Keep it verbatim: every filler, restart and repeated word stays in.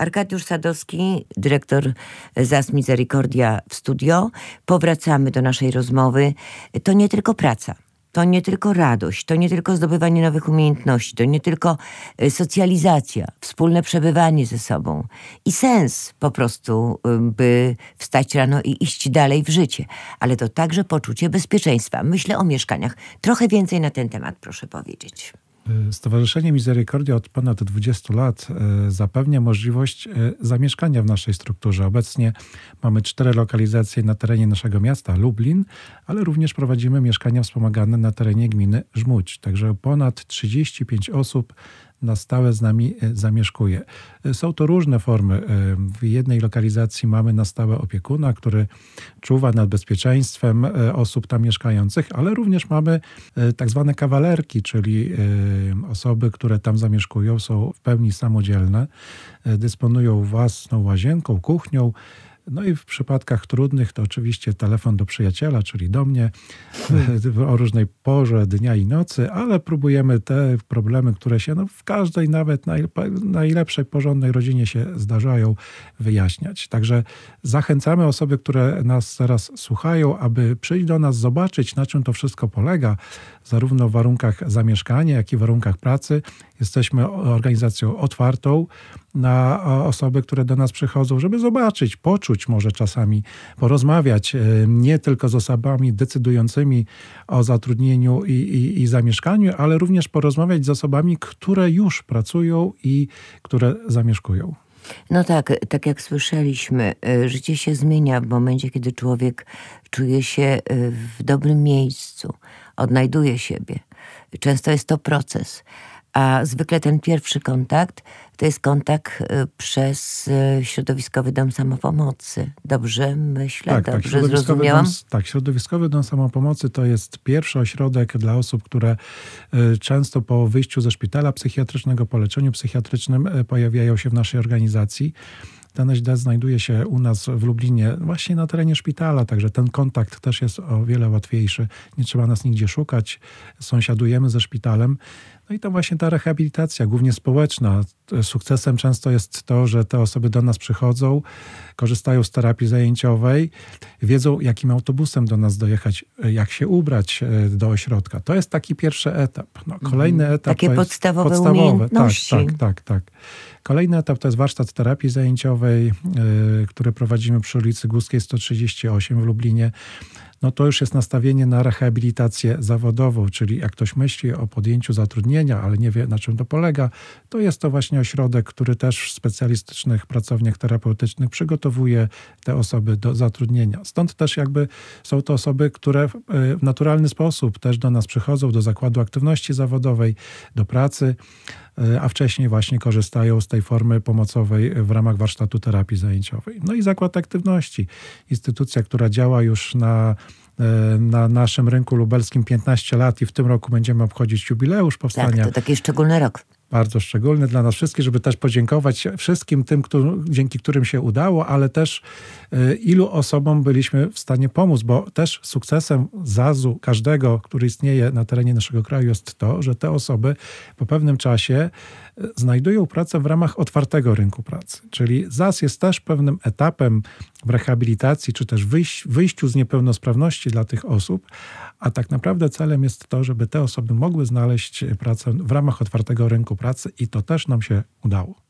Arkadiusz Sadowski, dyrektor Z A S Misericordia w studio. Powracamy do naszej rozmowy. To nie tylko praca. To nie tylko radość, to nie tylko zdobywanie nowych umiejętności, to nie tylko socjalizacja, wspólne przebywanie ze sobą i sens po prostu, by wstać rano i iść dalej w życie. Ale to także poczucie bezpieczeństwa. Myślę o mieszkaniach. Trochę więcej na ten temat proszę powiedzieć. Stowarzyszenie Misericordia od ponad dwudziestu lat zapewnia możliwość zamieszkania w naszej strukturze. Obecnie mamy cztery lokalizacje na terenie naszego miasta Lublin, ale również prowadzimy mieszkania wspomagane na terenie gminy Żmudź. Także ponad trzydzieści pięć osób na stałe z nami zamieszkuje. Są to różne formy. W jednej lokalizacji mamy na stałe opiekuna, który czuwa nad bezpieczeństwem osób tam mieszkających, ale również mamy tak zwane kawalerki, czyli osoby, które tam zamieszkują, są w pełni samodzielne, dysponują własną łazienką, kuchnią. No i w przypadkach trudnych to oczywiście telefon do przyjaciela, czyli do mnie, o różnej porze dnia i nocy, ale próbujemy te problemy, które się no, w każdej nawet najlepszej, porządnej rodzinie się zdarzają, wyjaśniać. Także zachęcamy osoby, które nas teraz słuchają, aby przyjść do nas, zobaczyć, na czym to wszystko polega, zarówno w warunkach zamieszkania, jak i w warunkach pracy. Jesteśmy organizacją otwartą na osoby, które do nas przychodzą, żeby zobaczyć, poczuć może czasami, porozmawiać nie tylko z osobami decydującymi o zatrudnieniu i, i, i zamieszkaniu, ale również porozmawiać z osobami, które już pracują i które zamieszkują. No tak, tak jak słyszeliśmy, życie się zmienia w momencie, kiedy człowiek czuje się w dobrym miejscu, odnajduje siebie. Często jest to proces. A zwykle ten pierwszy kontakt to jest kontakt przez Środowiskowy Dom Samopomocy. Dobrze myślę? Tak, Dobrze tak, zrozumiałam? Dom, tak, Środowiskowy Dom Samopomocy to jest pierwszy ośrodek dla osób, które często po wyjściu ze szpitala psychiatrycznego, po leczeniu psychiatrycznym pojawiają się w naszej organizacji. Ten S D znajduje się u nas w Lublinie, właśnie na terenie szpitala, także ten kontakt też jest o wiele łatwiejszy. Nie trzeba nas nigdzie szukać, sąsiadujemy ze szpitalem. No i to właśnie ta rehabilitacja, głównie społeczna. Sukcesem często jest to, że te osoby do nas przychodzą, korzystają z terapii zajęciowej, wiedzą, jakim autobusem do nas dojechać, jak się ubrać do ośrodka. To jest taki pierwszy etap. No, kolejny etap Takie to jest podstawowe, podstawowe umiejętności. Tak, tak, tak, tak. Kolejny etap to jest warsztat terapii zajęciowej, yy, który prowadzimy przy ulicy Górskiej sto trzydzieści osiem w Lublinie. No to już jest nastawienie na rehabilitację zawodową, czyli jak ktoś myśli o podjęciu zatrudnienia, ale nie wie, na czym to polega, to jest to właśnie ośrodek, który też w specjalistycznych pracowniach terapeutycznych przygotowuje te osoby do zatrudnienia. Stąd też jakby są to osoby, które w naturalny sposób też do nas przychodzą, do Zakładu Aktywności Zawodowej, do pracy, a wcześniej właśnie korzystają z tej formy pomocowej w ramach warsztatu terapii zajęciowej. No i Zakład Aktywności, instytucja, która działa już na, na naszym rynku lubelskim piętnaście lat i w tym roku będziemy obchodzić jubileusz powstania. Tak, to taki szczególny rok. Bardzo szczególny dla nas wszystkich, żeby też podziękować wszystkim tym, którzy, dzięki którym się udało, ale też y, ilu osobom byliśmy w stanie pomóc, bo też sukcesem Z A Z-u każdego, który istnieje na terenie naszego kraju, jest to, że te osoby po pewnym czasie y, znajdują pracę w ramach otwartego rynku pracy. Czyli Z A Z jest też pewnym etapem w rehabilitacji, czy też wyjś, wyjściu z niepełnosprawności dla tych osób, a tak naprawdę celem jest to, żeby te osoby mogły znaleźć pracę w ramach otwartego rynku pracy i to też nam się udało.